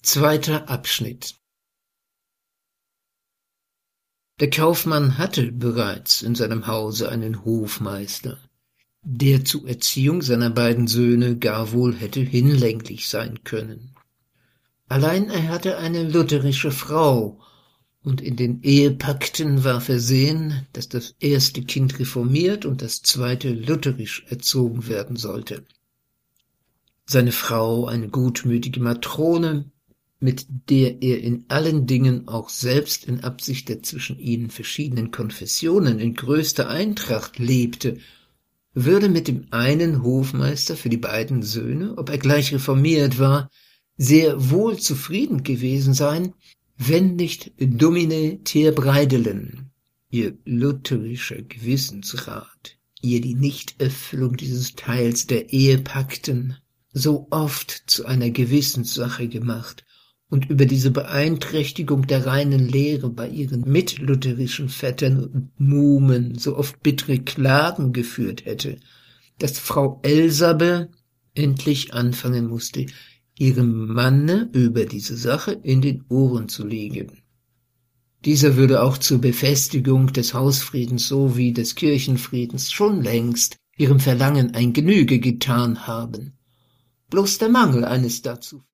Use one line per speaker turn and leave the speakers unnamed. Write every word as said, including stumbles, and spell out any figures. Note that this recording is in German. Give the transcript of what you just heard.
Zweiter Abschnitt. Der Kaufmann hatte bereits in seinem Hause einen Hofmeister, der zur Erziehung seiner beiden Söhne gar wohl hätte hinlänglich sein können. Allein er hatte eine lutherische Frau, und in den Ehepakten war versehen, dass das erste Kind reformiert und das zweite lutherisch erzogen werden sollte. Seine Frau, eine gutmütige Matrone, mit der er in allen Dingen auch selbst in Absicht der zwischen ihnen verschiedenen Konfessionen in größter Eintracht lebte, würde mit dem einen Hofmeister für die beiden Söhne, ob er gleich reformiert war, sehr wohl zufrieden gewesen sein, wenn nicht Domine Terbreidelen, ihr lutherischer Gewissensrat, ihr die Nichterfüllung dieses Teils der Ehepakten so oft zu einer Gewissenssache gemacht und über diese Beeinträchtigung der reinen Lehre bei ihren mitlutherischen Vettern und Muhmen so oft bittere Klagen geführt hätte, dass Frau Elsabe endlich anfangen musste, ihrem Manne über diese Sache in den Ohren zu legen. Dieser würde auch zur Befestigung des Hausfriedens sowie des Kirchenfriedens schon längst ihrem Verlangen ein Genüge getan haben. Bloß der Mangel eines dazu